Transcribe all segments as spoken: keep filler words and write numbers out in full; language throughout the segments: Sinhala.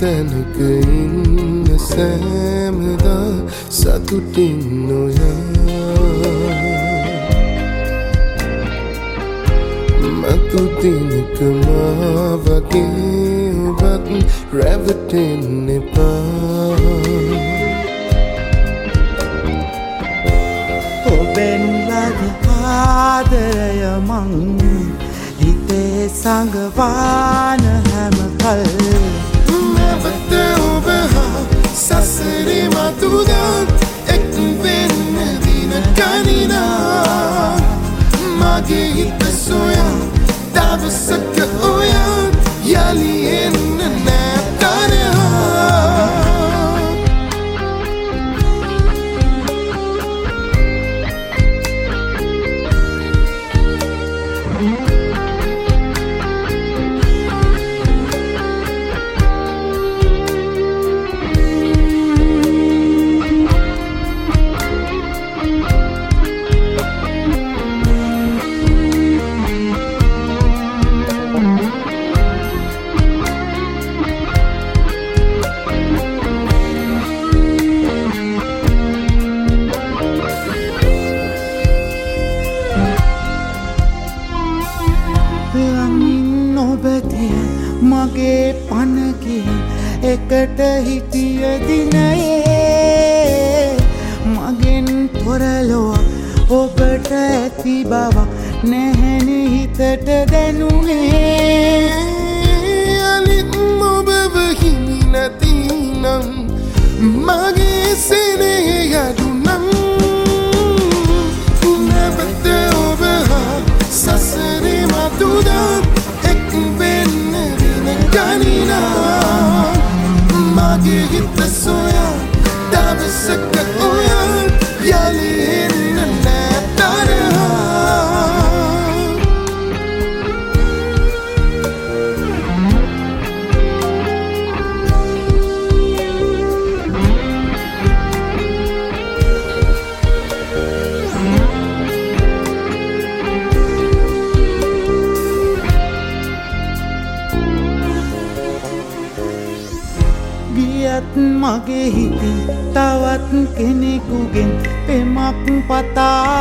තැනක ඉන්න සෑමදා සතුටින් නොයා මතු දිනක මා වගේ ඔබත් රැවටෙන්න එපා ඔබෙන් ලද ආදරය මං හිතේ සඟවාන හැම කල් නැවත ඔබ හා සසරේ මතුදා එක් වෙන්න දින ගණනා මගේ හිත සොයා දවසක ඔයා යලි එන්න නෑ තරහා මගේ පනගේ එකට හිටිය දිනයේ මගෙන් තොරලොව ඔබට ඇති බව නැහැනෙ හිතට දැනුනේ අලිත් ඔබව හිමි නැතිනම් මගේ සෙනෙහ යදුනම් නැවත ඔබ හා සසරේ මතුදා Ganina mage hit soya davasak oya yali inna natara මගේ හිතින් තවත් කෙනෙකුගෙන් පෙමක් පතා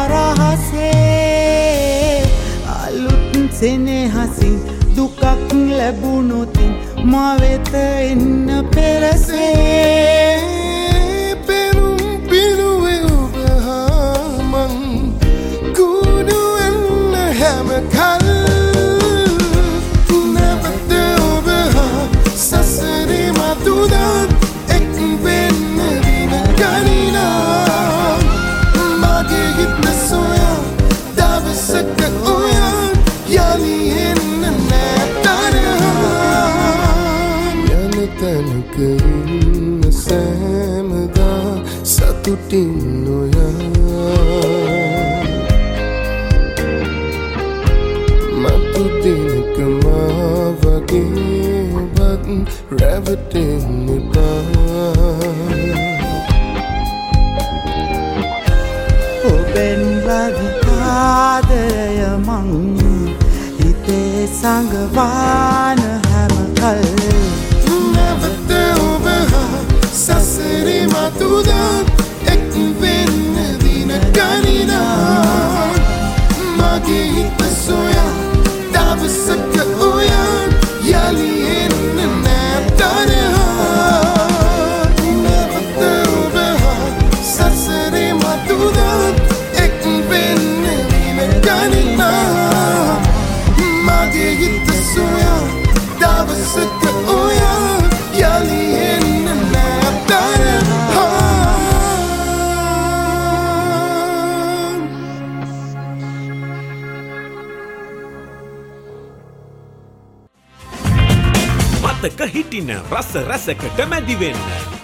රහසේ අලුත් සෙනෙහසින් දුකක් ලැබුණොතින් මා වෙත එන්න පෙරසේ පෙරුම් පිරුවේ ඔබ හා මං කුඩු වෙන්න හැම කල් නැවත ඔබ හා සසරේ මතුදා තැනක ඉන්න සෑමදා සතුටින් නොයා මතු දිනක මා වගේ ඔබත් රැවටෙන්න එපා ඔබෙන් ලද ආදරය මං හිතේ සඟවාන හැම කල් sasere matuda ek venn dina ganina mage hit soya davasak oya yali enna natara nevata oba sasere matuda ek venn dina ganina mage hit soya davasak oya yali මතක හිටින රස රසකට මැදි වෙන්න